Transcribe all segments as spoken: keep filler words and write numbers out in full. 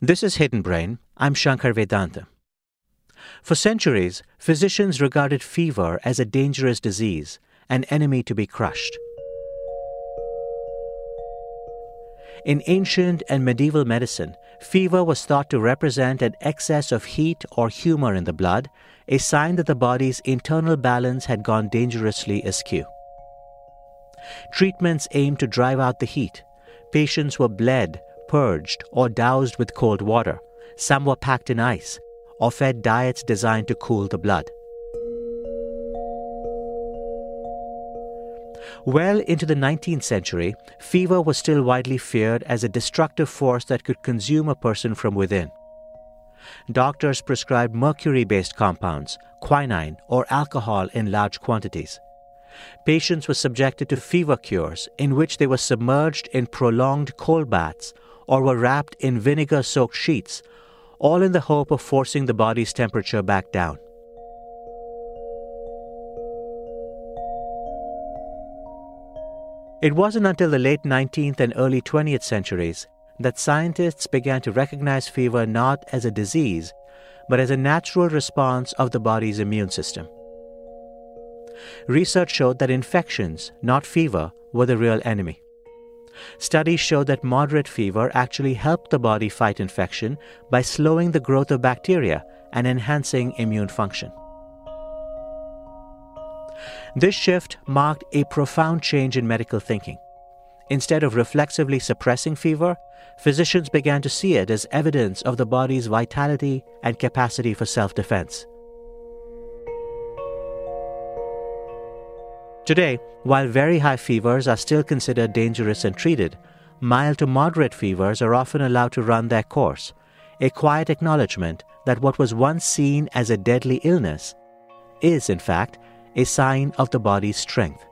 This is Hidden Brain. I'm Shankar Vedanta. For centuries, physicians regarded fever as a dangerous disease, an enemy to be crushed. In ancient and medieval medicine, fever was thought to represent an excess of heat or humor in the blood, a sign that the body's internal balance had gone dangerously askew. Treatments aimed to drive out the heat. Patients were bled, purged, or doused with cold water. Some were packed in ice, or fed diets designed to cool the blood. Well into the nineteenth century, fever was still widely feared as a destructive force that could consume a person from within. Doctors prescribed mercury-based compounds, quinine, or alcohol in large quantities. Patients were subjected to fever cures in which they were submerged in prolonged cold baths or were wrapped in vinegar-soaked sheets, all in the hope of forcing the body's temperature back down. It wasn't until the late nineteenth and early twentieth centuries that scientists began to recognize fever not as a disease, but as a natural response of the body's immune system. Research showed that infections, not fever, were the real enemy. Studies showed that moderate fever actually helped the body fight infection by slowing the growth of bacteria and enhancing immune function. This shift marked a profound change in medical thinking. Instead of reflexively suppressing fever, physicians began to see it as evidence of the body's vitality and capacity for self-defense. Today, while very high fevers are still considered dangerous and treated, mild to moderate fevers are often allowed to run their course, a quiet acknowledgement that what was once seen as a deadly illness is, in fact, a sign of the body's strength.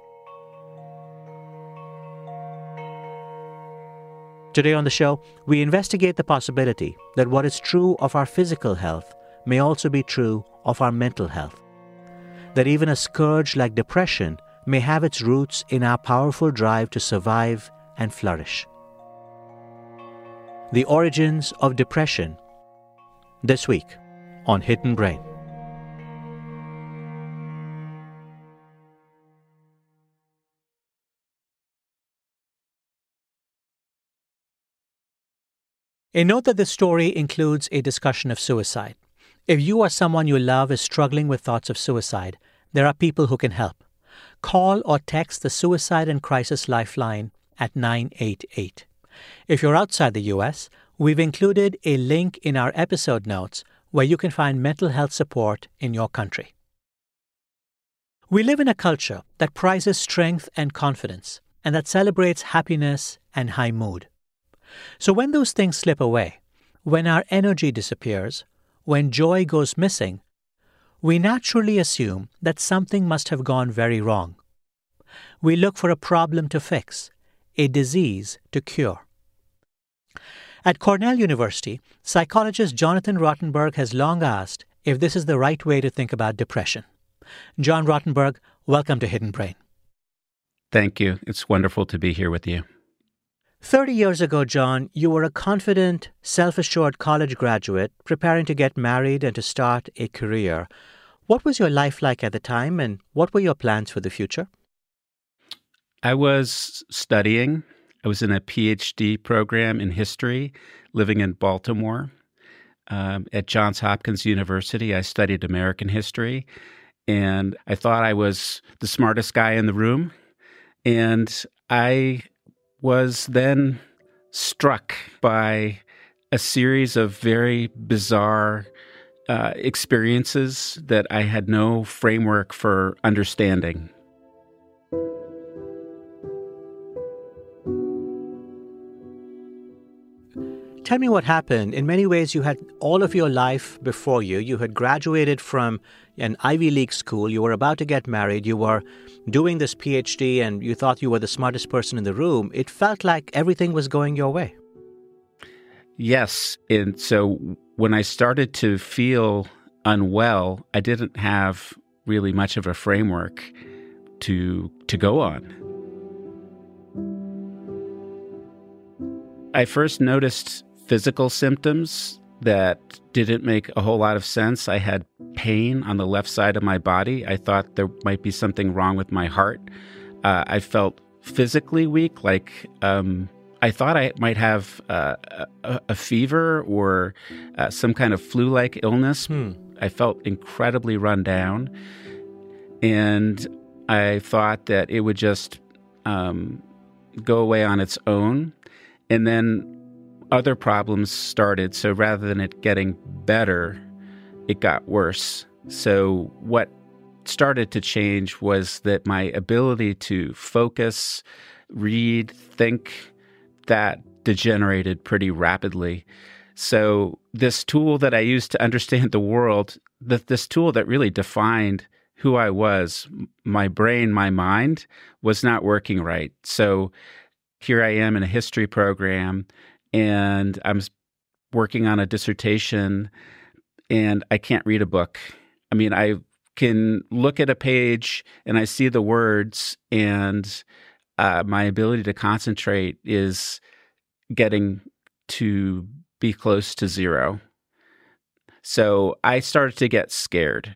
Today on the show, we investigate the possibility that what is true of our physical health may also be true of our mental health. That even a scourge like depression may have its roots in our powerful drive to survive and flourish. The origins of depression, this week on Hidden Brain. A note that this story includes a discussion of suicide. If you or someone you love is struggling with thoughts of suicide, there are people who can help. Call or text the Suicide and Crisis Lifeline at nine eight eight. If you're outside the U S, we've included a link in our episode notes where you can find mental health support in your country. We live in a culture that prizes strength and confidence, and that celebrates happiness and high mood. So when those things slip away, when our energy disappears, when joy goes missing, we naturally assume that something must have gone very wrong. We look for a problem to fix, a disease to cure. At Cornell University, psychologist Jonathan Rottenberg has long asked if this is the right way to think about depression. John Rottenberg, welcome to Hidden Brain. Thank you. It's wonderful to be here with you. Thirty years ago, John, you were a confident, self-assured college graduate preparing to get married and to start a career. What was your life like at the time, and what were your plans for the future? I was studying. I was in a P H D program in history, living in Baltimore. Um, at Johns Hopkins University, I studied American history, and I thought I was the smartest guy in the room. And I was then struck by a series of very bizarre uh, experiences that I had no framework for understanding. Tell me what happened. In many ways, you had all of your life before you. You had graduated from an Ivy League school. You were about to get married. You were doing this P H D, and you thought you were the smartest person in the room. It felt like everything was going your way. Yes. And so when I started to feel unwell, I didn't have really much of a framework to to go on. I first noticed physical symptoms that didn't make a whole lot of sense. I had pain on the left side of my body. I thought there might be something wrong with my heart. Uh, I felt physically weak, like um, I thought I might have uh, a, a fever or uh, some kind of flu-like illness. Hmm. I felt incredibly run down, and I thought that it would just um, go away on its own. And then other problems started. So rather than it getting better, it got worse. So what started to change was that my ability to focus, read, think, that degenerated pretty rapidly. So this tool that I used to understand the world, that this tool that really defined who I was, my brain, my mind, was not working right. So here I am in a history program, and I'm working on a dissertation, and I can't read a book. I mean, I can look at a page and I see the words, and uh, my ability to concentrate is getting to be close to zero. So I started to get scared.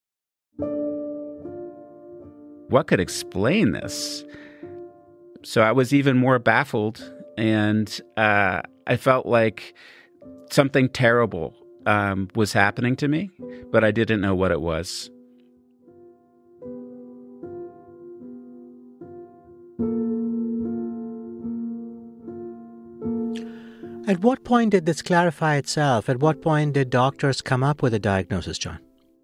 What could explain this? So I was even more baffled, and uh, I felt like something terrible um, was happening to me, but I didn't know what it was. At what point did this clarify itself? At what point did doctors come up with a diagnosis, John?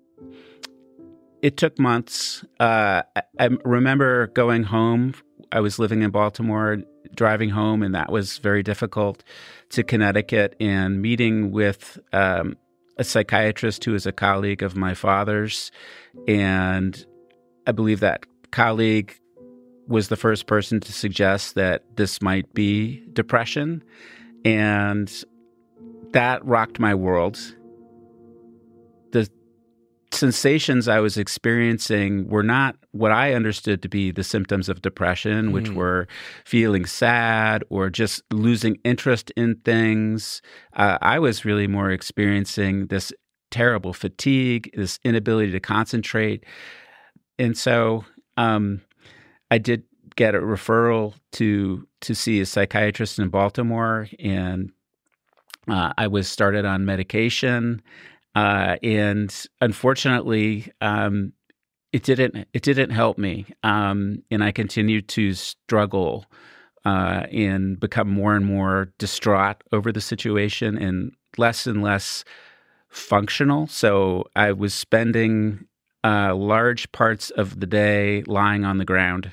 It took months. Uh, I, I remember going home. I was living in Baltimore, driving home, and that was very difficult, to Connecticut, and meeting with um, a psychiatrist who is a colleague of my father's. And I believe that colleague was the first person to suggest that this might be depression. And that rocked my world. The sensations I was experiencing were not what I understood to be the symptoms of depression, which mm. were feeling sad or just losing interest in things. Uh, I was really more experiencing this terrible fatigue, this inability to concentrate. And so um, I did get a referral to to see a psychiatrist in Baltimore, and uh, I was started on medication. Uh, and unfortunately, um, it didn't it didn't help me, um, and I continued to struggle uh, and become more and more distraught over the situation, and less and less functional. So I was spending uh, large parts of the day lying on the ground.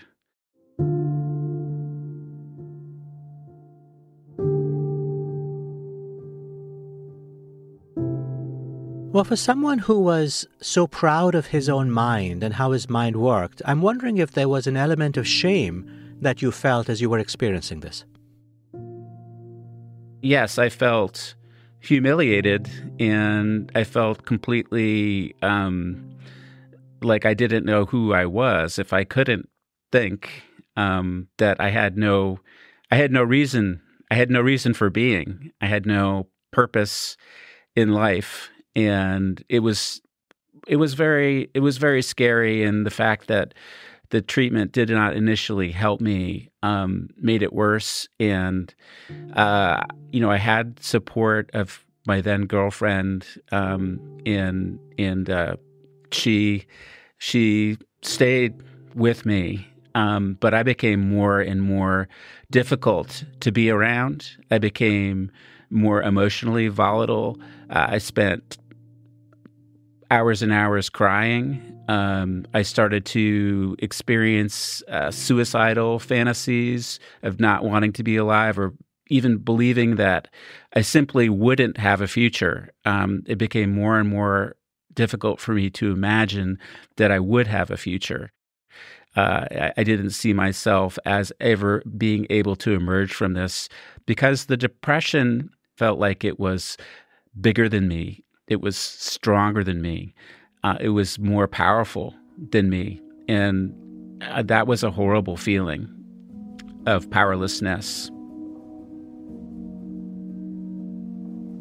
Well, for someone who was so proud of his own mind and how his mind worked, I'm wondering if there was an element of shame that you felt as you were experiencing this. Yes, I felt humiliated, and I felt completely um, like I didn't know who I was. If I couldn't think, um, that I had no, I had no reason. I had no reason for being. I had no purpose in life. And it was, it was very, it was very scary. And the fact that the treatment did not initially help me um, made it worse. And uh, you know, I had support of my then girlfriend, um, and and uh, she she stayed with me. Um, but I became more and more difficult to be around. I became more emotionally volatile. Uh, I spent hours and hours crying. Um, I started to experience uh, suicidal fantasies of not wanting to be alive, or even believing that I simply wouldn't have a future. Um, it became more and more difficult for me to imagine that I would have a future. Uh, I, I didn't see myself as ever being able to emerge from this, because the depression felt like it was bigger than me. It was stronger than me. Uh, it was more powerful than me. And uh, that was a horrible feeling of powerlessness.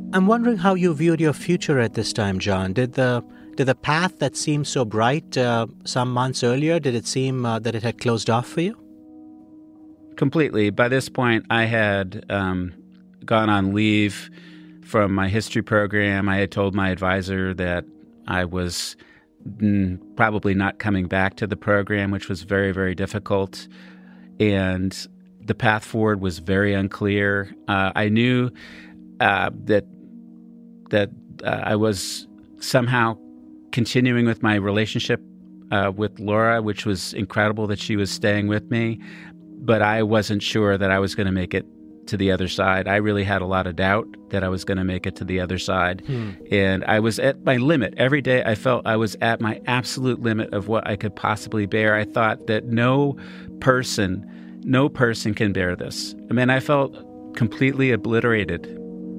I'm wondering how you viewed your future at this time, John. Did the did the path that seemed so bright uh, some months earlier, did it seem uh, that it had closed off for you? Completely. By this point, I had um, gone on leave from my history program. I had told my advisor that I was mm, probably not coming back to the program, which was very, very difficult. And the path forward was very unclear. Uh, I knew uh, that that uh, I was somehow continuing with my relationship uh, with Laura, which was incredible that she was staying with me. But I wasn't sure that I was going to make it to the other side. I really had a lot of doubt that I was going to make it to the other side. Hmm. And I was at my limit. Every day I felt I was at my absolute limit of what I could possibly bear. I thought that no person, no person can bear this. I mean, I felt completely obliterated.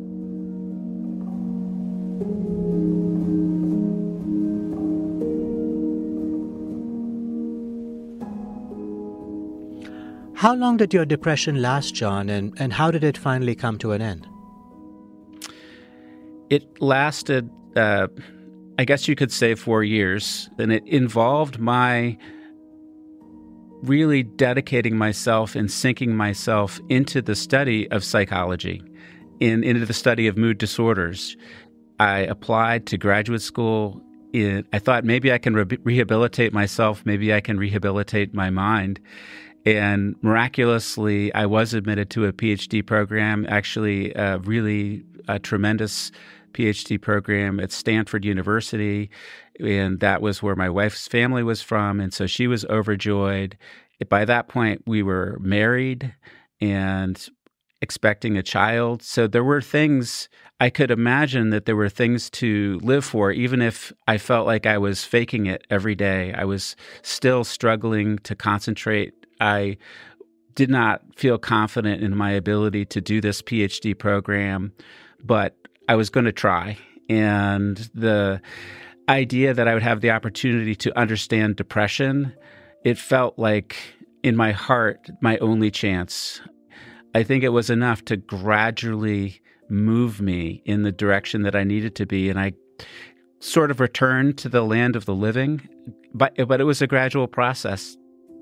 How long did your depression last, John, and, and how did it finally come to an end? It lasted, uh, I guess you could say, four years, and it involved my really dedicating myself and sinking myself into the study of psychology, in, into the study of mood disorders. I applied to graduate school. In, I thought maybe I can re- rehabilitate myself, maybe I can rehabilitate my mind. And miraculously, I was admitted to a PhD program, actually a really a tremendous PhD program at Stanford University. And that was where my wife's family was from. And so she was overjoyed. By that point, we were married and expecting a child. So there were things, I could imagine that there were things to live for, even if I felt like I was faking it every day. I was still struggling to concentrate. I did not feel confident in my ability to do this PhD program, but I was going to try. And the idea that I would have the opportunity to understand depression, it felt like in my heart, my only chance. I think it was enough to gradually move me in the direction that I needed to be. And I sort of returned to the land of the living, but, but it was a gradual process.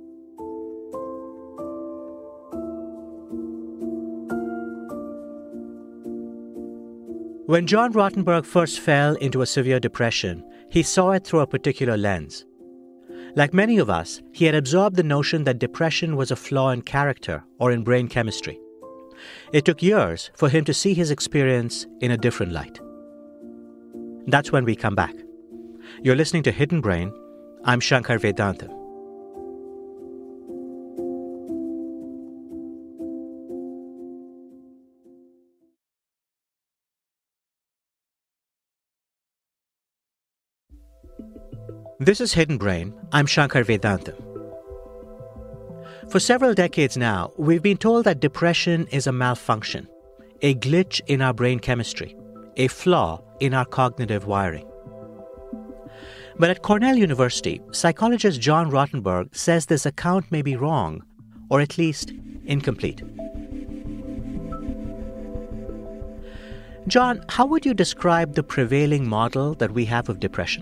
When John Rottenberg first fell into a severe depression, he saw it through a particular lens. Like many of us, he had absorbed the notion that depression was a flaw in character or in brain chemistry. It took years for him to see his experience in a different light. That's when we come back. You're listening to Hidden Brain. I'm Shankar Vedantam. This is Hidden Brain. I'm Shankar Vedantam. For several decades now, we've been told that depression is a malfunction, a glitch in our brain chemistry, a flaw in our cognitive wiring. But at Cornell University, psychologist John Rottenberg says this account may be wrong, or at least incomplete. John, how would you describe the prevailing model that we have of depression?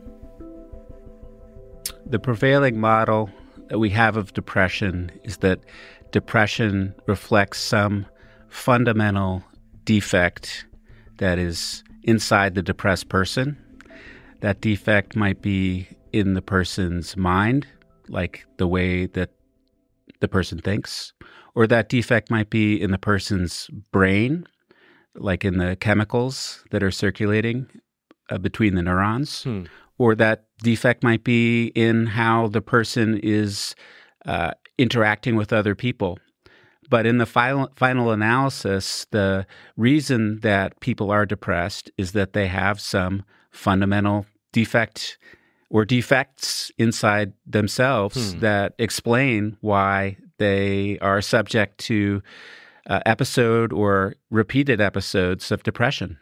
The prevailing model that we have of depression is that depression reflects some fundamental defect that is inside the depressed person. That defect might be in the person's mind, like the way that the person thinks, or that defect might be in the person's brain, like in the chemicals that are circulating uh, between the neurons. Hmm. Or that defect might be in how the person is uh, interacting with other people. But in the final, final analysis, the reason that people are depressed is that they have some fundamental defect or defects inside themselves hmm. that explain why they are subject to uh, episode or repeated episodes of depression.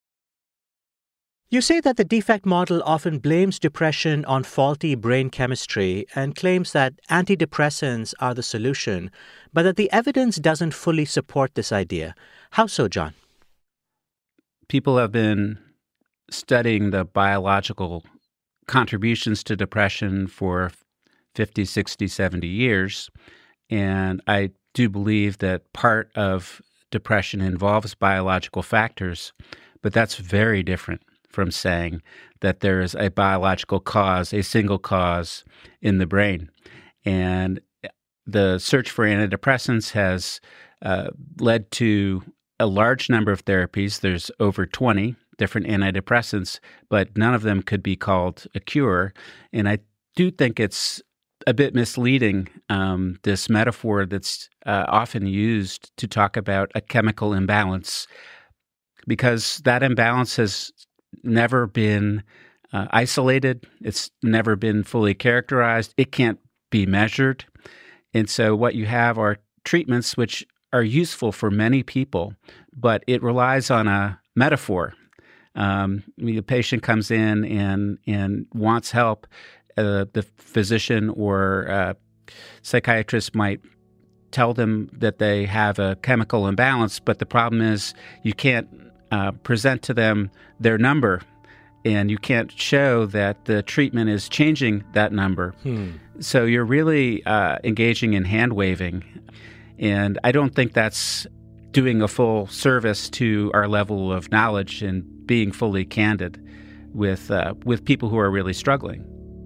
You say that the defect model often blames depression on faulty brain chemistry and claims that antidepressants are the solution, but that the evidence doesn't fully support this idea. How so, John? people have been studying the biological contributions to depression for fifty, sixty, seventy years. And I do believe that part of depression involves biological factors, but that's very different from saying that there is a biological cause, a single cause in the brain. And the search for antidepressants has uh, led to a large number of therapies. There's over twenty different antidepressants, but none of them could be called a cure. And I do think it's a bit misleading, um, this metaphor that's uh, often used to talk about a chemical imbalance, because that imbalance has never been uh, isolated. It's never been fully characterized. It can't be measured. And so what you have are treatments which are useful for many people, but it relies on a metaphor. Um, I mean, the patient comes in and, and wants help. Uh, the physician or uh, psychiatrist might tell them that they have a chemical imbalance, but the problem is you can't uh, present to them their number, and you can't show that the treatment is changing that number. Hmm. So you're really uh, engaging in hand-waving, and I don't think that's doing a full service to our level of knowledge and being fully candid with uh, with people who are really struggling.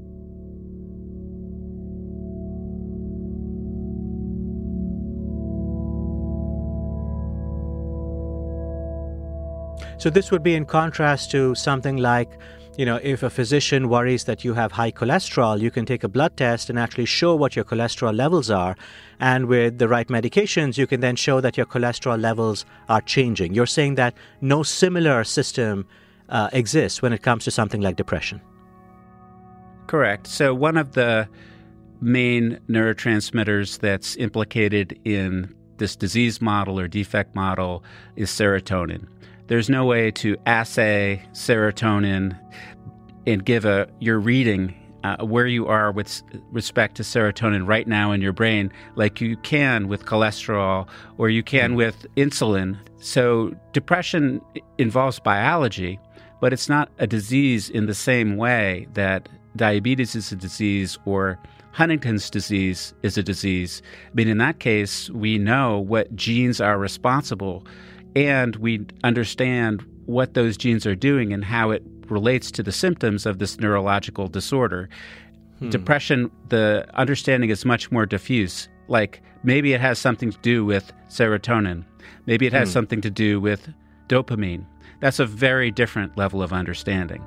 So this would be in contrast to something like, you know, if a physician worries that you have high cholesterol, you can take a blood test and actually show what your cholesterol levels are. And with the right medications, you can then show that your cholesterol levels are changing. You're saying that no similar system uh, exists when it comes to something like depression. Correct. So one of the main neurotransmitters that's implicated in this disease model or defect model is serotonin. There's no way to assay serotonin and give a your reading uh, where you are with respect to serotonin right now in your brain like you can with cholesterol or you can with insulin. So depression involves biology, but it's not a disease in the same way that diabetes is a disease or Huntington's disease is a disease. I mean, in that case, we know what genes are responsible, and we understand what those genes are doing and how it relates to the symptoms of this neurological disorder. Hmm. Depression, the understanding is much more diffuse. Like maybe it has something to do with serotonin. Maybe it has hmm. something to do with dopamine. That's a very different level of understanding.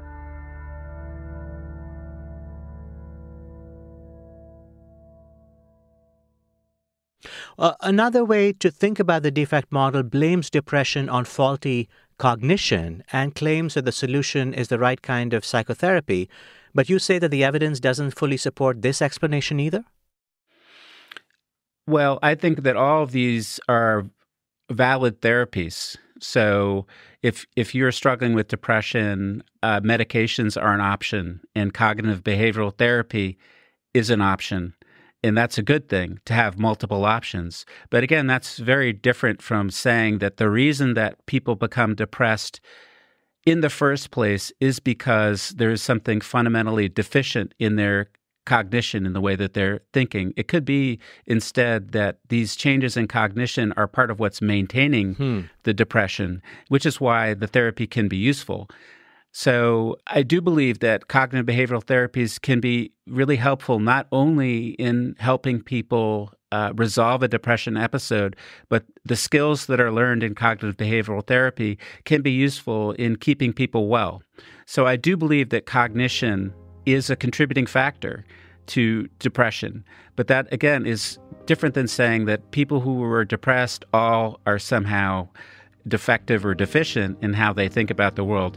Uh, another way to think about the defect model blames depression on faulty cognition and claims that the solution is the right kind of psychotherapy. But you say that the evidence doesn't fully support this explanation either? Well, I think that all of these are valid therapies. So if if you're struggling with depression, uh, medications are an option, and cognitive behavioral therapy is an option. And that's a good thing, to have multiple options. But again, that's very different from saying that the reason that people become depressed in the first place is because there is something fundamentally deficient in their cognition, in the way that they're thinking. It could be instead that these changes in cognition are part of what's maintaining hmm. the depression, which is why the therapy can be useful. So I do believe that cognitive behavioral therapies can be really helpful, not only in helping people uh, resolve a depression episode, but the skills that are learned in cognitive behavioral therapy can be useful in keeping people well. So I do believe that cognition is a contributing factor to depression. But that, again, is different than saying that people who are depressed all are somehow defective or deficient in how they think about the world.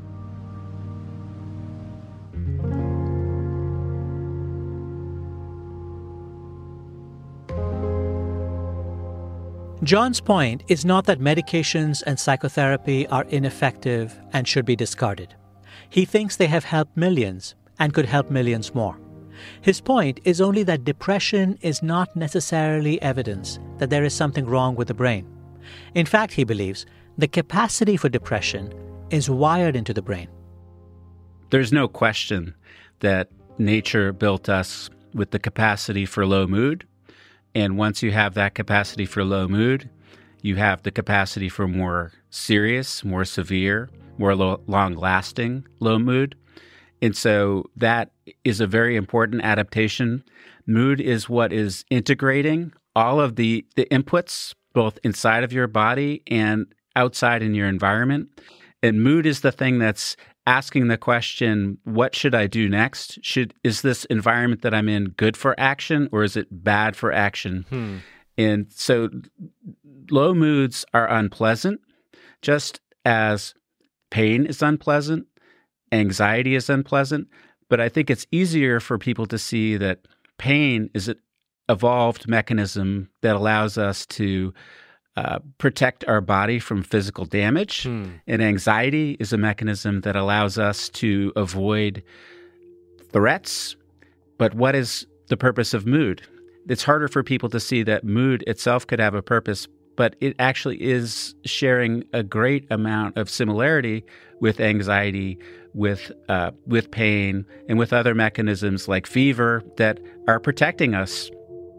John's point is not that medications and psychotherapy are ineffective and should be discarded. He thinks they have helped millions and could help millions more. His point is only that depression is not necessarily evidence that there is something wrong with the brain. In fact, he believes the capacity for depression is wired into the brain. There's no question that nature built us with the capacity for low mood. And once you have that capacity for low mood, you have the capacity for more serious, more severe, more lo- long-lasting low mood. And so that is a very important adaptation. Mood is what is integrating all of the, the inputs, both inside of your body and outside in your environment. And mood is the thing that's asking the question, what should I do next? Should is this environment that I'm in good for action, or is it bad for action? Hmm. And so low moods are unpleasant, just as pain is unpleasant, anxiety is unpleasant. But I think it's easier for people to see that pain is an evolved mechanism that allows us to Uh, protect our body from physical damage. Hmm. And anxiety is a mechanism that allows us to avoid threats. But what is the purpose of mood? It's harder for people to see that mood itself could have a purpose, but it actually is sharing a great amount of similarity with anxiety, with uh, with pain, and with other mechanisms like fever that are protecting us.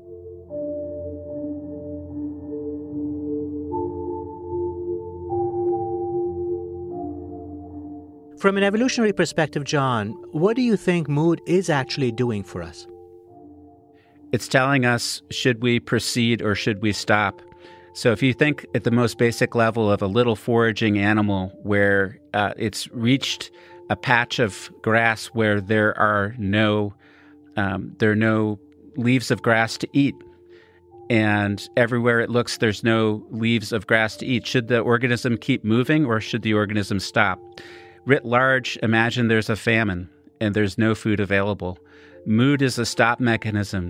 From an evolutionary perspective, John, what do you think mood is actually doing for us? It's telling us, should we proceed or should we stop? So if you think at the most basic level of a little foraging animal where uh, it's reached a patch of grass where there are no um, there are no leaves of grass to eat, and everywhere it looks there's no leaves of grass to eat, should the organism keep moving or should the organism stop? Writ large, imagine there's a famine and there's no food available. Mood is a stop mechanism.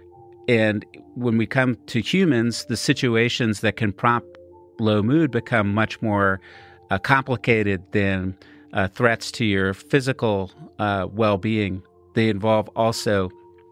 And when we come to humans, the situations that can prompt low mood become much more uh, complicated than uh, threats to your physical uh, well-being. They involve also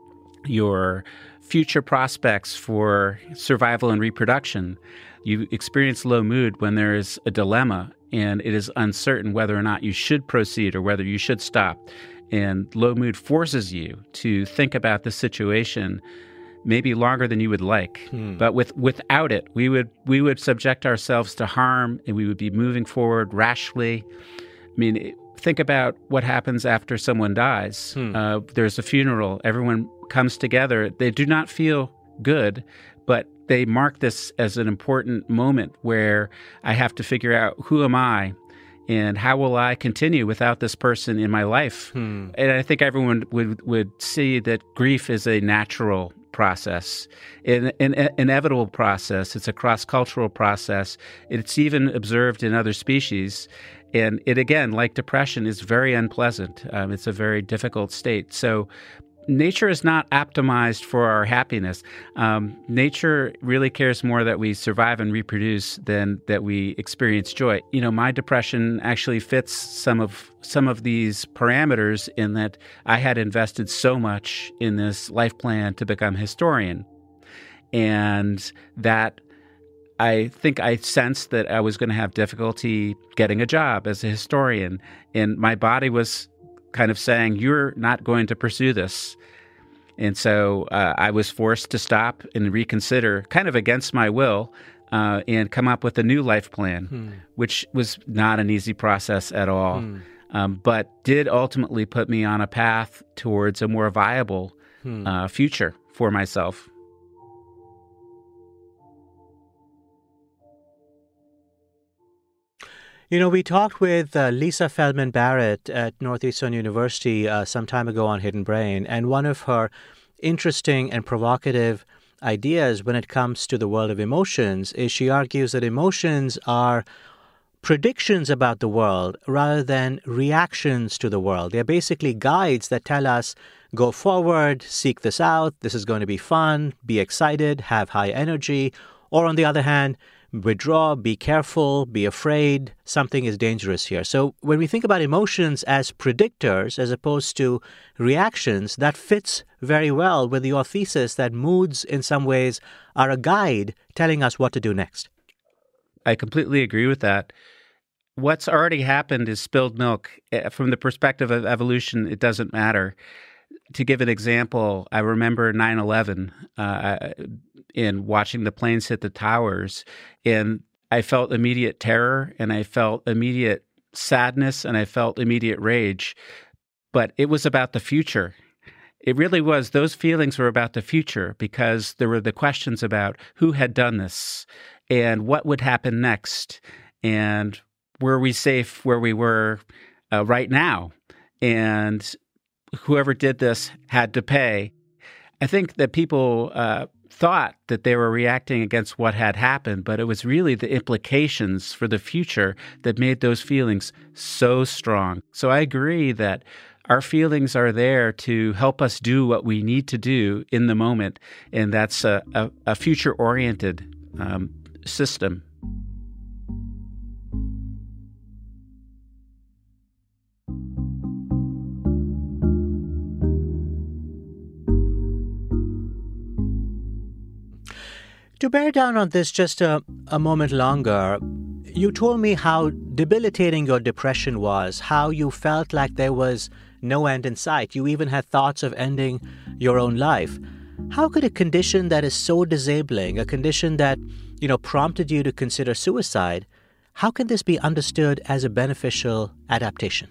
your future prospects for survival and reproduction. You experience low mood when there is a dilemma and it is uncertain whether or not you should proceed or whether you should stop. And low mood forces you to think about the situation maybe longer than you would like. Hmm. But with without it, we would we would subject ourselves to harm and we would be moving forward rashly. I mean, think about what happens after someone dies. Hmm. Uh, there's a funeral. Everyone comes together. They do not feel good, but they mark this as an important moment where I have to figure out, who am I and how will I continue without this person in my life? Hmm. And I think everyone would, would see that grief is a natural process, an, an, an inevitable process. It's a cross-cultural process. It's even observed in other species. And it, again, like depression, is very unpleasant. Um, it's a very difficult state. So nature is not optimized for our happiness. Um, nature really cares more that we survive and reproduce than that we experience joy. You know, my depression actually fits some of some of these parameters in that I had invested so much in this life plan to become a historian, and that I think I sensed that I was going to have difficulty getting a job as a historian, and my body was kind of saying, you're not going to pursue this. And so uh, I was forced to stop and reconsider, kind of against my will, uh, and come up with a new life plan, hmm. which was not an easy process at all, hmm. um, but did ultimately put me on a path towards a more viable hmm. uh, future for myself. You know, we talked with uh, Lisa Feldman Barrett at Northeastern University uh, some time ago on Hidden Brain, and one of her interesting and provocative ideas when it comes to the world of emotions is she argues that emotions are predictions about the world rather than reactions to the world. They're basically guides that tell us, go forward, seek this out, this is going to be fun, be excited, have high energy, or on the other hand, withdraw, be careful, be afraid, something is dangerous here. So when we think about emotions as predictors as opposed to reactions, that fits very well with your thesis that moods in some ways are a guide telling us what to do next. I completely agree with that. What's already happened is spilled milk. From the perspective of evolution, it doesn't matter. To give an example, I remember nine eleven uh, in watching the planes hit the towers, and I felt immediate terror, and I felt immediate sadness, and I felt immediate rage. But it was about the future. It really was. Those feelings were about the future because there were the questions about who had done this and what would happen next, and were we safe where we were uh, right now? And whoever did this had to pay. I think that people uh, thought that they were reacting against what had happened, but it was really the implications for the future that made those feelings so strong. So I agree that our feelings are there to help us do what we need to do in the moment, and that's a, a, a future-oriented um, system. To bear down on this just a, a moment longer, you told me how debilitating your depression was, how you felt like there was no end in sight. You even had thoughts of ending your own life. How could a condition that is so disabling, a condition that, you know, prompted you to consider suicide, how can this be understood as a beneficial adaptation?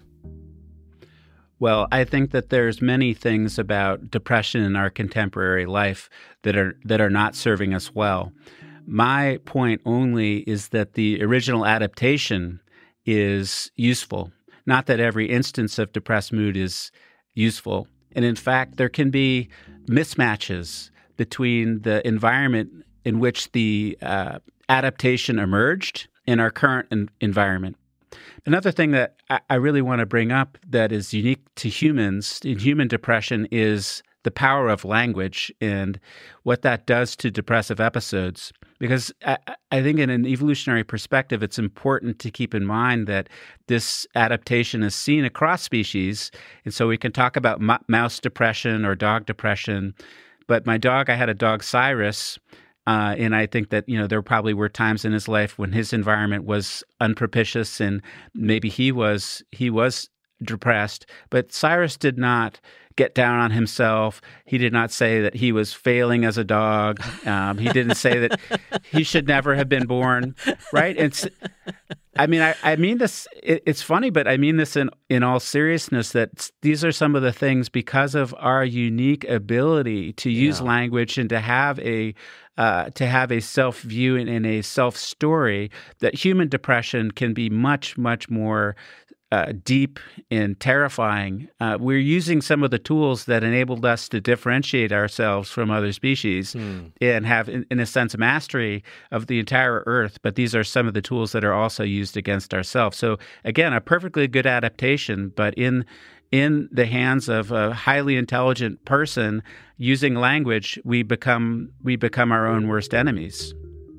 Well, I think that there's many things about depression in our contemporary life that are that are not serving us well. My point only is that the original adaptation is useful. Not that every instance of depressed mood is useful. And in fact, there can be mismatches between the environment in which the uh, adaptation emerged and our current en- environment. Another thing that I really want to bring up that is unique to humans in human depression is the power of language and what that does to depressive episodes. Because I, I think in an evolutionary perspective, it's important to keep in mind that this adaptation is seen across species. And so we can talk about m- mouse depression or dog depression. But my dog, I had a dog, Cyrus, Uh, and I think that, you know, there probably were times in his life when his environment was unpropitious and maybe he was he was depressed. But Cyrus did not get down on himself. He did not say that he was failing as a dog. Um, he didn't say that he should never have been born, right? It's, I mean, I, I mean this, it, it's funny, but I mean this in, in all seriousness, that these are some of the things because of our unique ability to use Yeah. language and to have a Uh, to have a self-view and, and a self-story, that human depression can be much, much more uh, deep and terrifying. Uh, we're using some of the tools that enabled us to differentiate ourselves from other species Hmm. and have, in, in a sense, mastery of the entire Earth. But these are some of the tools that are also used against ourselves. So again, a perfectly good adaptation, but in in the hands of a highly intelligent person using language, we become we become our own worst enemies.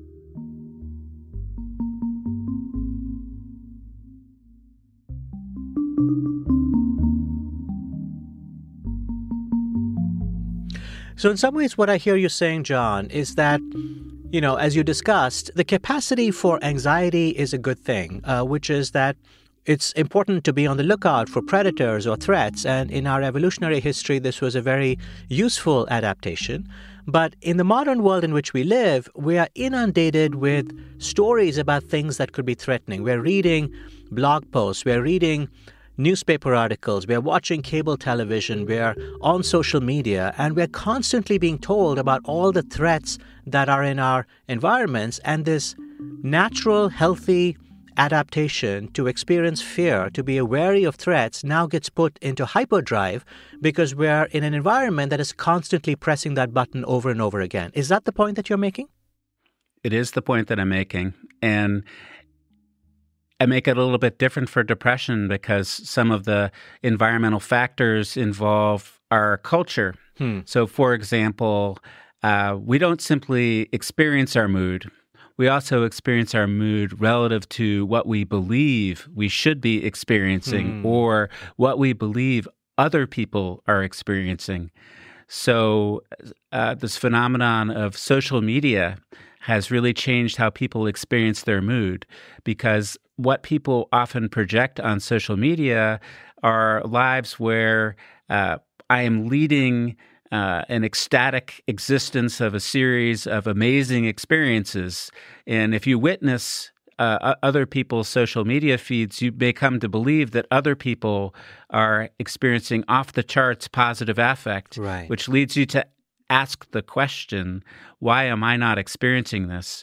So in some ways, what I hear you saying, John, is that, you know, as you discussed, the capacity for anxiety is a good thing, uh, which is that it's important to be on the lookout for predators or threats. And in our evolutionary history, this was a very useful adaptation. But in the modern world in which we live, we are inundated with stories about things that could be threatening. We're reading blog posts, we're reading newspaper articles, we're watching cable television, we're on social media, and we're constantly being told about all the threats that are in our environments. And this natural, healthy adaptation to experience fear, to be wary of threats, now gets put into hyperdrive because we're in an environment that is constantly pressing that button over and over again. Is that the point that you're making? It is the point that I'm making. And I make it a little bit different for depression because some of the environmental factors involve our culture. Hmm. So, for example, uh, we don't simply experience our mood. We also experience our mood relative to what we believe we should be experiencing Hmm. or what we believe other people are experiencing. So uh, this phenomenon of social media has really changed how people experience their mood, because what people often project on social media are lives where uh, I am leading uh, an ecstatic existence of a series of amazing experiences. And if you witness uh, other people's social media feeds, you may come to believe that other people are experiencing off-the-charts positive affect, right. which leads you to ask the question, why am I not experiencing this?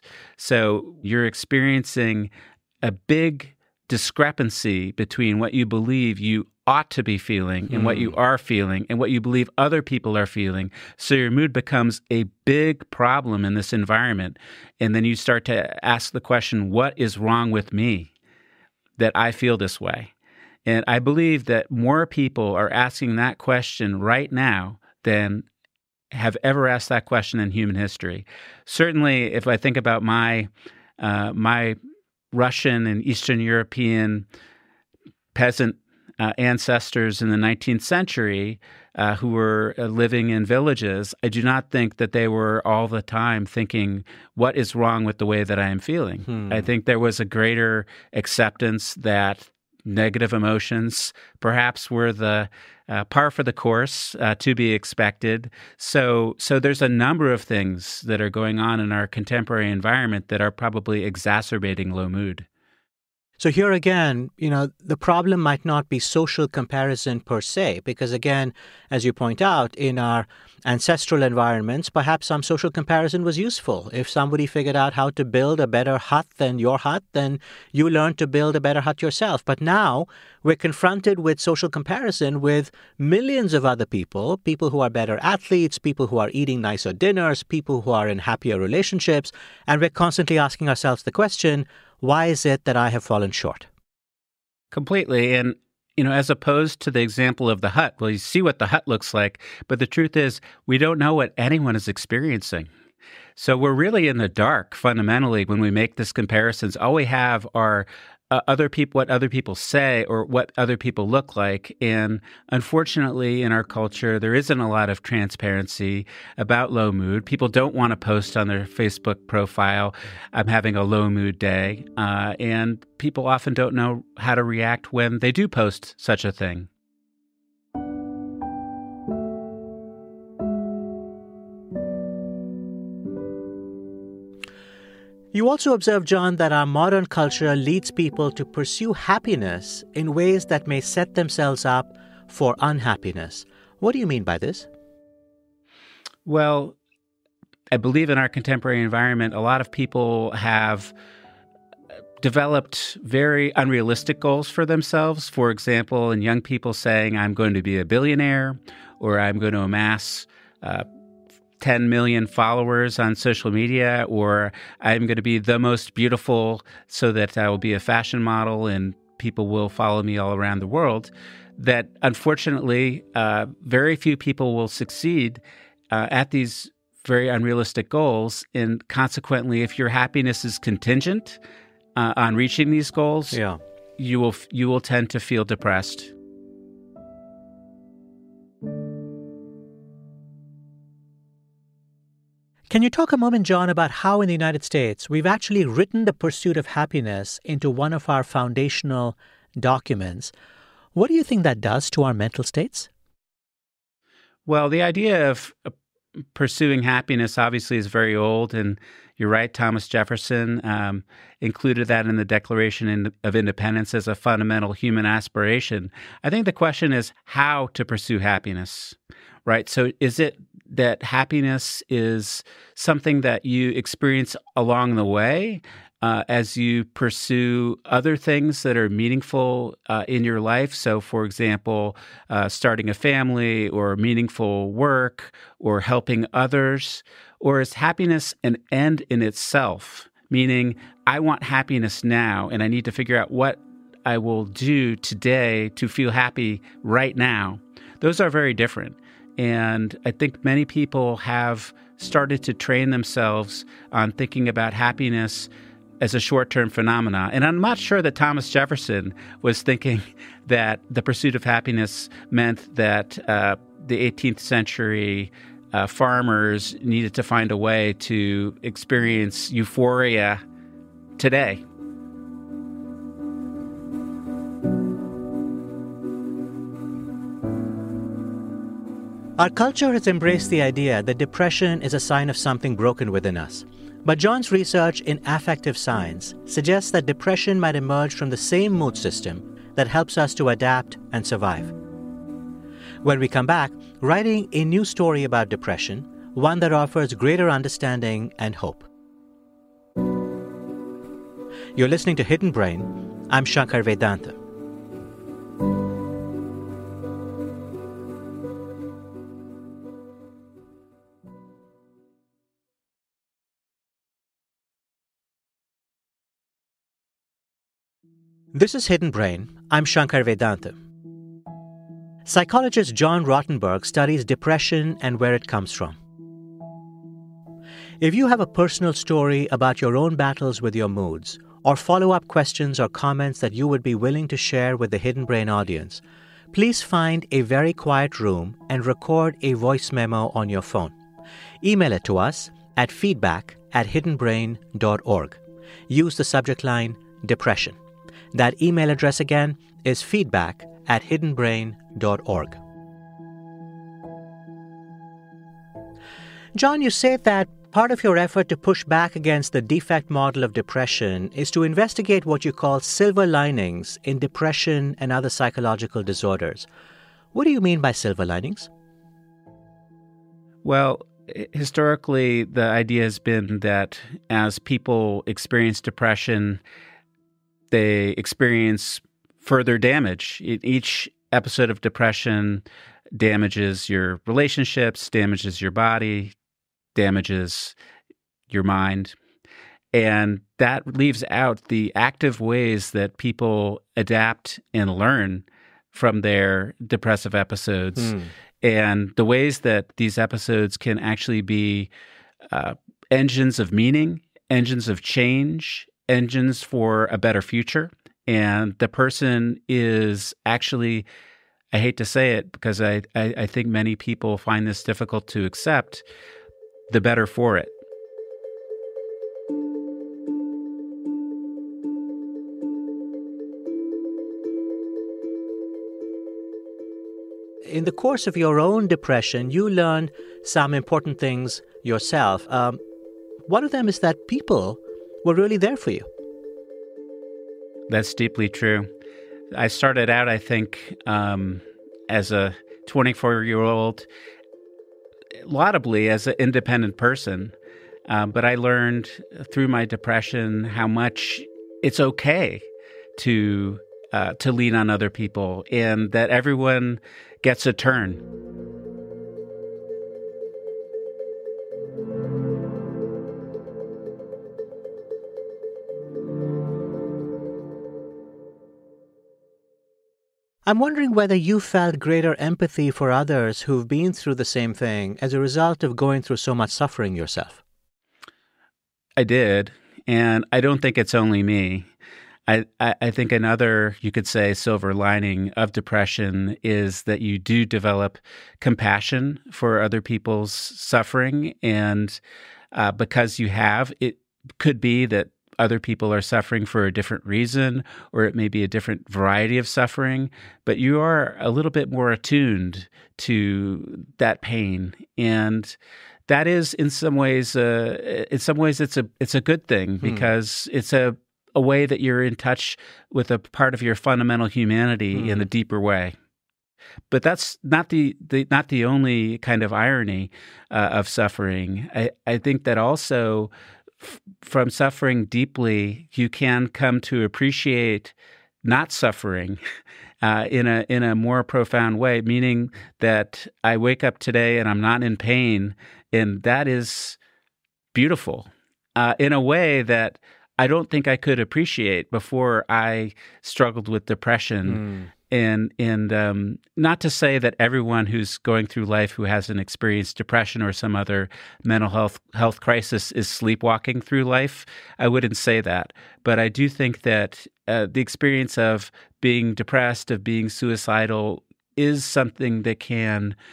So you're experiencing a big discrepancy between what you believe you ought to be feeling and what you are feeling and what you believe other people are feeling. So your mood becomes a big problem in this environment. And then you start to ask the question, what is wrong with me that I feel this way? And I believe that more people are asking that question right now than have ever asked that question in human history. Certainly, if I think about my uh, my Russian and Eastern European peasant uh, ancestors in the nineteenth century uh, who were uh, living in villages, I do not think that they were all the time thinking, what is wrong with the way that I am feeling? Hmm. I think there was a greater acceptance that negative emotions perhaps were the uh, par for the course, uh, to be expected. So, so there's a number of things that are going on in our contemporary environment that are probably exacerbating low mood. So here again, you know, the problem might not be social comparison per se, because again, as you point out, in our ancestral environments, perhaps some social comparison was useful. If somebody figured out how to build a better hut than your hut, then you learned to build a better hut yourself. But now we're confronted with social comparison with millions of other people, people who are better athletes, people who are eating nicer dinners, people who are in happier relationships, and we're constantly asking ourselves the question, why is it that I have fallen short? Completely. And, you know, as opposed to the example of the hut, well, you see what the hut looks like, but the truth is we don't know what anyone is experiencing. So we're really in the dark, fundamentally, when we make these comparisons. All we have are uh, other people, what other people say or what other people look like. And unfortunately, in our culture, there isn't a lot of transparency about low mood. People don't want to post on their Facebook profile, I'm having a low mood day. Uh, and people often don't know how to react when they do post such a thing. You also observe, John, that our modern culture leads people to pursue happiness in ways that may set themselves up for unhappiness. What do you mean by this? Well, I believe in our contemporary environment, a lot of people have developed very unrealistic goals for themselves. For example, in young people saying, I'm going to be a billionaire, or I'm going to amass uh, ten million followers on social media, or I'm going to be the most beautiful so that I will be a fashion model and people will follow me all around the world, that unfortunately uh, very few people will succeed uh, at these very unrealistic goals. And consequently, if your happiness is contingent uh, on reaching these goals, yeah. you will you will tend to feel depressed. Can you talk a moment, John, about how in the United States we've actually written the pursuit of happiness into one of our foundational documents? What do you think that does to our mental states? Well, the idea of pursuing happiness obviously is very old, and you're right, Thomas Jefferson um, included that in the Declaration of Independence as a fundamental human aspiration. I think the question is how to pursue happiness, right? So is it that happiness is something that you experience along the way uh, as you pursue other things that are meaningful uh, in your life? So, for example, uh, starting a family or meaningful work or helping others? Or is happiness an end in itself, meaning I want happiness now and I need to figure out what I will do today to feel happy right now? Those are very different. And I think many people have started to train themselves on thinking about happiness as a short-term phenomena. And I'm not sure that Thomas Jefferson was thinking that the pursuit of happiness meant that uh, the eighteenth century uh, farmers needed to find a way to experience euphoria today. Our culture has embraced the idea that depression is a sign of something broken within us. But John's research in affective science suggests that depression might emerge from the same mood system that helps us to adapt and survive. When we come back, writing a new story about depression, one that offers greater understanding and hope. You're listening to Hidden Brain. I'm Shankar Vedanta. This is Hidden Brain. I'm Shankar Vedanta. Psychologist John Rottenberg studies depression and where it comes from. If you have a personal story about your own battles with your moods, or follow-up questions or comments that you would be willing to share with the Hidden Brain audience, please find a very quiet room and record a voice memo on your phone. Email it to us at feedback at hiddenbrain dot org. Use the subject line, Depression. That email address again is feedback at hiddenbrain dot org. John, you say that part of your effort to push back against the defect model of depression is to investigate what you call silver linings in depression and other psychological disorders. What do you mean by silver linings? Well, historically, the idea has been that as people experience depression, they experience further damage. Each episode of depression damages your relationships, damages your body, damages your mind. And that leaves out the active ways that people adapt and learn from their depressive episodes, hmm. and the ways that these episodes can actually be uh, engines of meaning, engines of change, engines for a better future. And the person is actually, I hate to say it because I, I, I think many people find this difficult to accept, the better for it. In the course of your own depression, you learned some important things yourself. Um, one of them is that people were really there for you. That's deeply true. I started out, I think, um, as a twenty-four-year-old, laudably as an independent person. Um, but I learned through my depression how much it's okay to uh, to lean on other people, and that everyone gets a turn. I'm wondering whether you felt greater empathy for others who've been through the same thing as a result of going through so much suffering yourself. I did, and I don't think it's only me. I, I, I think another, you could say, silver lining of depression is that you do develop compassion for other people's suffering, and uh, because you have, it could be that other people are suffering for a different reason, or it may be a different variety of suffering, but you are a little bit more attuned to that pain. And that is, in some ways, uh, in some ways, it's a it's a good thing, because hmm. it's a, a way that you're in touch with a part of your fundamental humanity hmm. in a deeper way. But that's not the, the not the only kind of irony uh, of suffering. I, I think that also, from suffering deeply, you can come to appreciate not suffering uh, in a in a more profound way, meaning that I wake up today and I'm not in pain, and that is beautiful uh, in a way that I don't think I could appreciate before I struggled with depression. Mm. And and um, not to say that everyone who's going through life who hasn't experienced depression or some other mental health health crisis is sleepwalking through life. I wouldn't say that. But I do think that uh, the experience of being depressed, of being suicidal, is something that can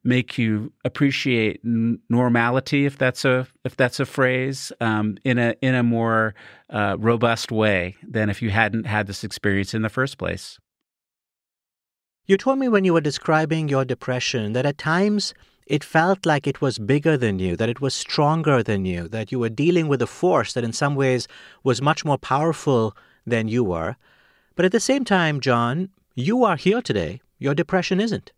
make you appreciate n- normality, if that's a if that's a phrase, um, in a in a more uh, robust way than if you hadn't had this experience in the first place. You told me when you were describing your depression that at times it felt like it was bigger than you, that it was stronger than you, that you were dealing with a force that in some ways was much more powerful than you were. But at the same time, John, you are here today. Your depression isn't.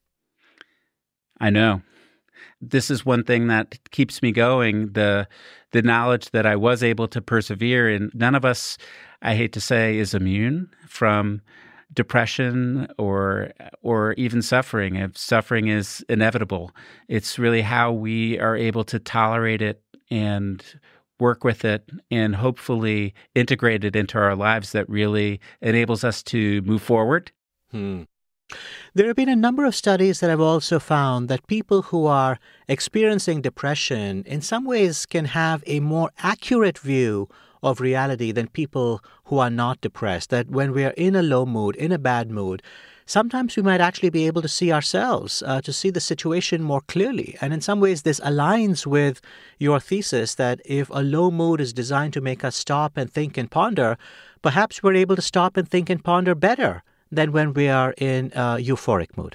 I know. This is one thing that keeps me going, the the knowledge that I was able to persevere. And none of us, I hate to say, is immune from depression or or even suffering. If suffering is inevitable, it's really how we are able to tolerate it and work with it and hopefully integrate it into our lives that really enables us to move forward. Hmm. There have been a number of studies that have also found that people who are experiencing depression in some ways can have a more accurate view of reality than people who are not depressed. That when we are in a low mood, in a bad mood, sometimes we might actually be able to see ourselves, uh, to see the situation more clearly. And in some ways, this aligns with your thesis that if a low mood is designed to make us stop and think and ponder, perhaps we're able to stop and think and ponder better than when we are in a euphoric mood.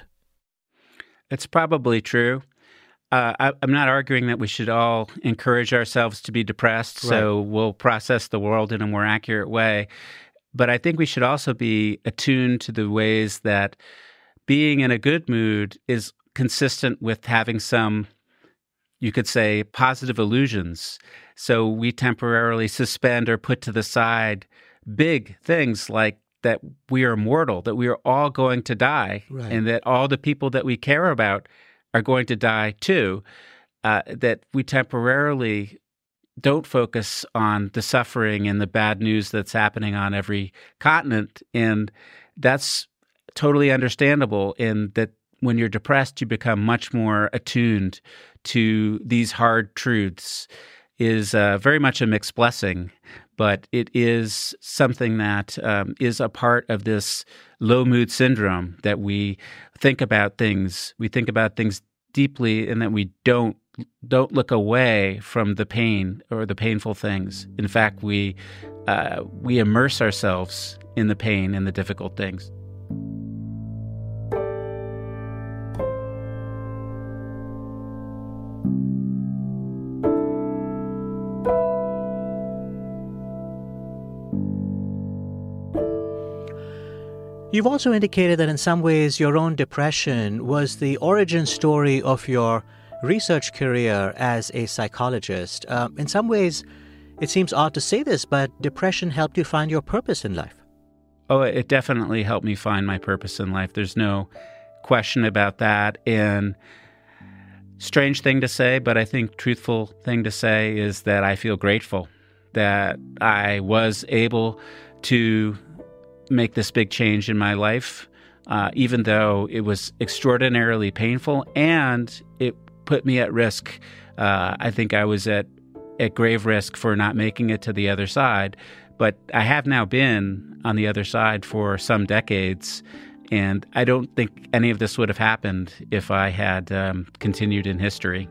It's probably true. Uh, I, I'm not arguing that we should all encourage ourselves to be depressed, Right. so we'll process the world in a more accurate way. But I think we should also be attuned to the ways that being in a good mood is consistent with having some, you could say, positive illusions. So we temporarily suspend or put to the side big things like that we are mortal, that we are all going to die, Right. and that all the people that we care about are going to die too, uh, that we temporarily don't focus on the suffering and the bad news that's happening on every continent. And that's totally understandable in that when you're depressed, you become much more attuned to these hard truths. Is uh, very much a mixed blessing, but it is something that um, is a part of this low mood syndrome, that we think about things, we think about things deeply, and that we don't don't look away from the pain or the painful things. In fact, we uh, we immerse ourselves in the pain and the difficult things. You've also indicated that in some ways your own depression was the origin story of your research career as a psychologist. Uh, in some ways, it seems odd to say this, but depression helped you find your purpose in life. Oh, it definitely helped me find my purpose in life. There's no question about that. And strange thing to say, but I think truthful thing to say is that I feel grateful that I was able to make this big change in my life, uh, even though it was extraordinarily painful and it put me at risk. Uh, I think I was at, at grave risk for not making it to the other side. But I have now been on the other side for some decades, and I don't think any of this would have happened if I had um, continued in history.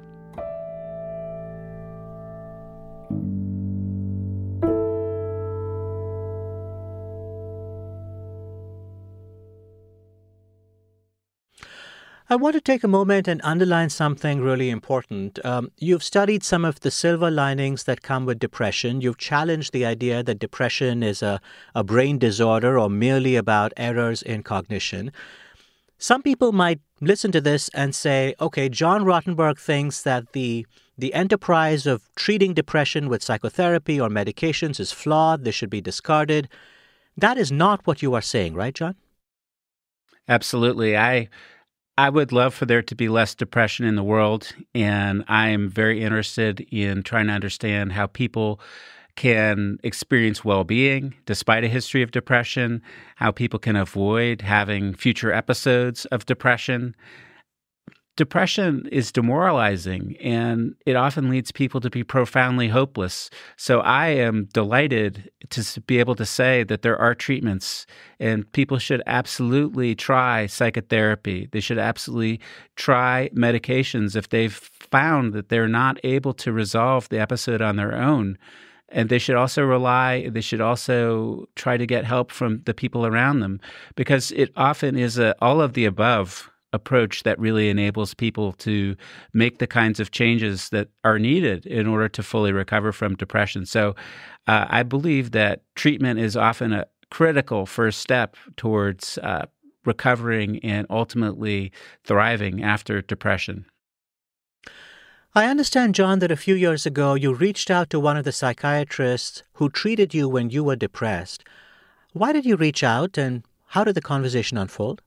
I want to take a moment and underline something really important. Um, you've studied some of the silver linings that come with depression. You've challenged the idea that depression is a, a brain disorder or merely about errors in cognition. Some people might listen to this and say, okay, John Rottenberg thinks that the the enterprise of treating depression with psychotherapy or medications is flawed. They should be discarded. That is not what you are saying, right, John? Absolutely. I I would love for there to be less depression in the world, and I am very interested in trying to understand how people can experience well-being despite a history of depression, how people can avoid having future episodes of depression. depression is demoralizing, and it often leads people to be profoundly hopeless. So I am delighted to be able to say that there are treatments, and people should absolutely try psychotherapy. They should absolutely try medications if they've found that they're not able to resolve the episode on their own. And they should also rely, they should also try to get help from the people around them, because it often is a all of the above approach that really enables people to make the kinds of changes that are needed in order to fully recover from depression. So uh, I believe that treatment is often a critical first step towards uh, recovering and ultimately thriving after depression. I understand, John, that a few years ago you reached out to one of the psychiatrists who treated you when you were depressed. Why did you reach out, and how did the conversation unfold?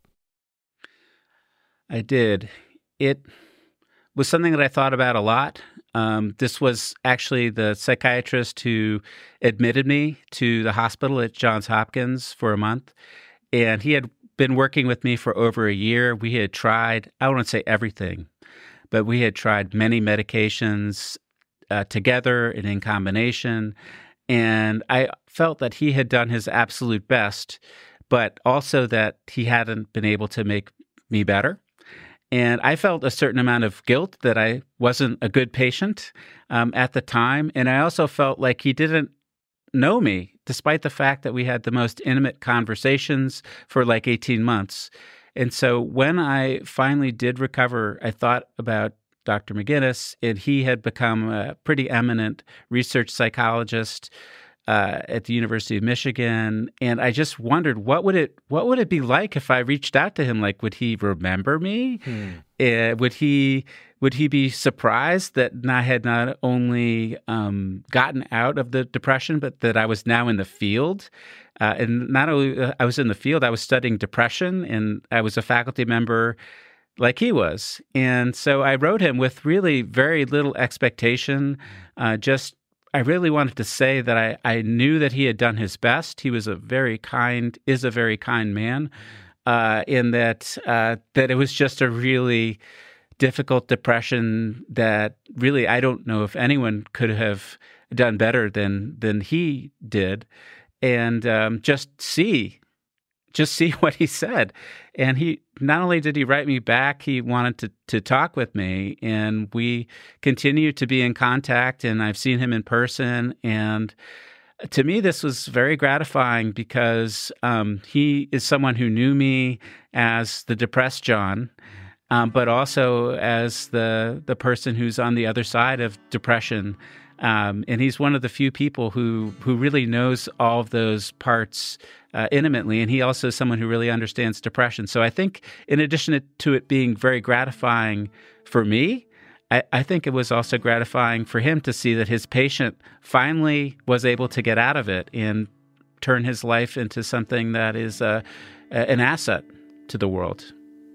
I did. It was something that I thought about a lot. Um, this was actually the psychiatrist who admitted me to the hospital at Johns Hopkins for a month. And he had been working with me for over a year. We had tried, I don't want to say everything, but we had tried many medications uh, together and in combination. And I felt that he had done his absolute best, but also that he hadn't been able to make me better. And I felt a certain amount of guilt that I wasn't a good patient um, at the time. And I also felt like he didn't know me, despite the fact that we had the most intimate conversations for like eighteen months. And so when I finally did recover, I thought about Doctor McGinnis, and he had become a pretty eminent research psychologist Uh, at the University of Michigan, and I just wondered what would it what would it be like if I reached out to him? Like, would he remember me? Hmm. Uh, would he would he be surprised that I had not only um, gotten out of the depression, but that I was now in the field? Uh, and not only uh, I was in the field, I was studying depression, and I was a faculty member like he was. And so I wrote him with really very little expectation, uh, just I really wanted to say that I, I knew that he had done his best. He was a very kind, is a very kind man, uh, in that uh, that it was just a really difficult depression that really I don't know if anyone could have done better than than he did. And um, just see, just see what he said. And he not only did he write me back, he wanted to, to talk with me, and we continue to be in contact, and I've seen him in person. And to me, this was very gratifying because um, he is someone who knew me as the depressed John, um, but also as the the person who's on the other side of depression. Um, and he's one of the few people who who really knows all of those parts uh, intimately. And he also is someone who really understands depression. So I think in addition to it being very gratifying for me, I, I think it was also gratifying for him to see that his patient finally was able to get out of it and turn his life into something that is uh, an asset to the world.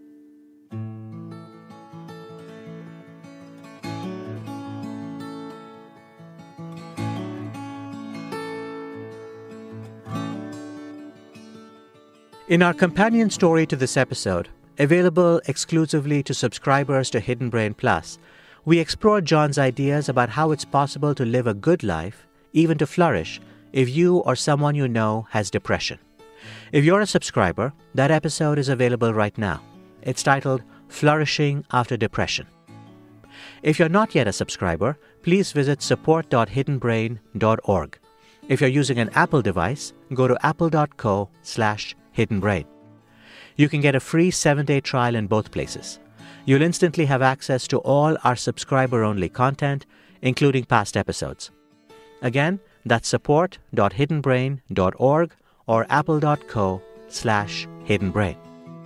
In our companion story to this episode, available exclusively to subscribers to Hidden Brain Plus, we explore John's ideas about how it's possible to live a good life, even to flourish, if you or someone you know has depression. If you're a subscriber, that episode is available right now. It's titled Flourishing After Depression. If you're not yet a subscriber, please visit support dot hidden brain dot org. If you're using an Apple device, go to apple dot co slash hidden brain. You can get a free seven-day trial in both places. You'll instantly have access to all our subscriber-only content, including past episodes. Again, that's support dot hidden brain dot org or apple dot co slash hidden brain.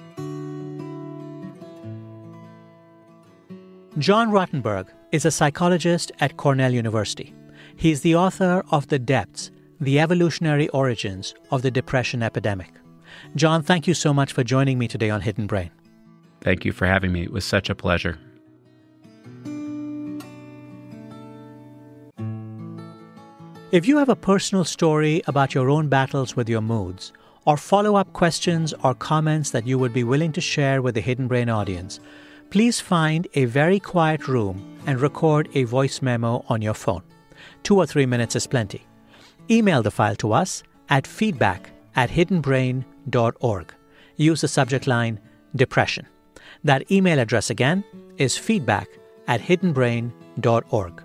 John Rottenberg is a psychologist at Cornell University. He's the author of The Depths, The Evolutionary Origins of the Depression Epidemic. John, thank you so much for joining me today on Hidden Brain. Thank you for having me. It was such a pleasure. If you have a personal story about your own battles with your moods, or follow-up questions or comments that you would be willing to share with the Hidden Brain audience, please find a very quiet room and record a voice memo on your phone. Two or three minutes is plenty. Email the file to us at feedback at hidden brain dot org. Use the subject line Depression. That email address again is feedback at hidden brain dot org.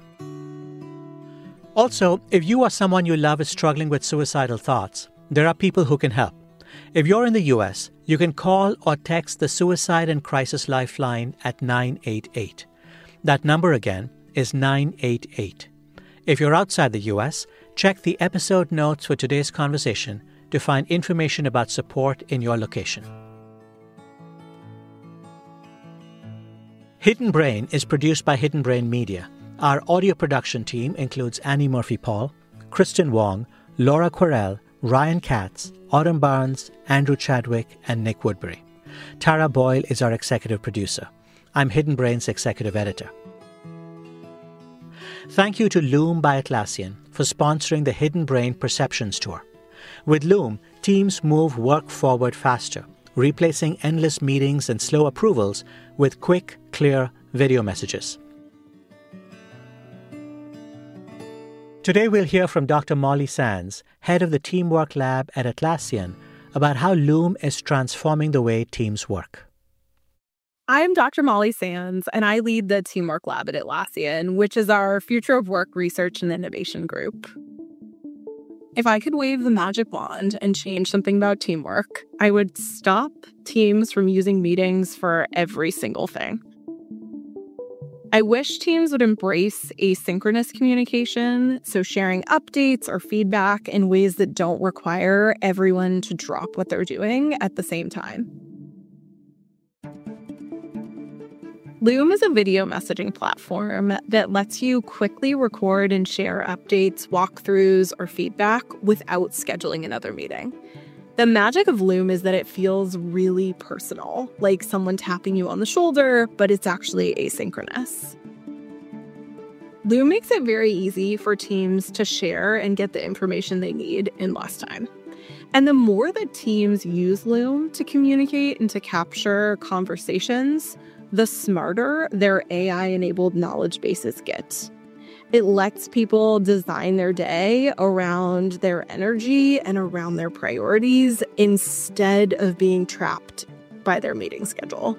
Also, if you or someone you love is struggling with suicidal thoughts, there are people who can help. If you're in the U S, you can call or text the Suicide and Crisis Lifeline at nine eight eight. That number again is nine eight eight. If you're outside the U S, check the episode notes for today's conversation to find information about support in your location. Hidden Brain is produced by Hidden Brain Media. Our audio production team includes Annie Murphy-Paul, Kristen Wong, Laura Querelle, Ryan Katz, Autumn Barnes, Andrew Chadwick, and Nick Woodbury. Tara Boyle is our executive producer. I'm Hidden Brain's executive editor. Thank you to Loom by Atlassian for sponsoring the Hidden Brain Perceptions Tour. With Loom, teams move work forward faster, replacing endless meetings and slow approvals with quick, clear video messages. Today we'll hear from Doctor Molly Sands, head of the Teamwork Lab at Atlassian, about how Loom is transforming the way teams work. I'm Doctor Molly Sands, and I lead the Teamwork Lab at Atlassian, which is our future of work research and innovation group. If I could wave the magic wand and change something about teamwork, I would stop teams from using meetings for every single thing. I wish teams would embrace asynchronous communication, so sharing updates or feedback in ways that don't require everyone to drop what they're doing at the same time. Loom is a video messaging platform that lets you quickly record and share updates, walkthroughs, or feedback without scheduling another meeting. The magic of Loom is that it feels really personal, like someone tapping you on the shoulder, but it's actually asynchronous. Loom makes it very easy for teams to share and get the information they need in less time. And the more that teams use Loom to communicate and to capture conversations, the smarter their A I-enabled knowledge bases get. It lets people design their day around their energy and around their priorities instead of being trapped by their meeting schedule.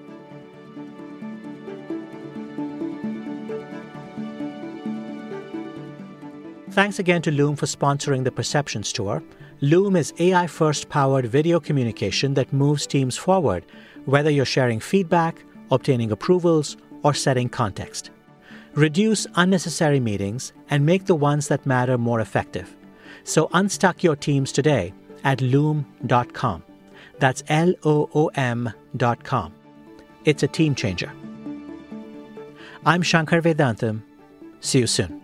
Thanks again to Loom for sponsoring the Perceptions Tour. Loom is A I-first powered video communication that moves teams forward, whether you're sharing feedback, obtaining approvals, or setting context. Reduce unnecessary meetings and make the ones that matter more effective. So unstuck your teams today at loom dot com. That's L O O M dot com. It's a team changer. I'm Shankar Vedantam. See you soon.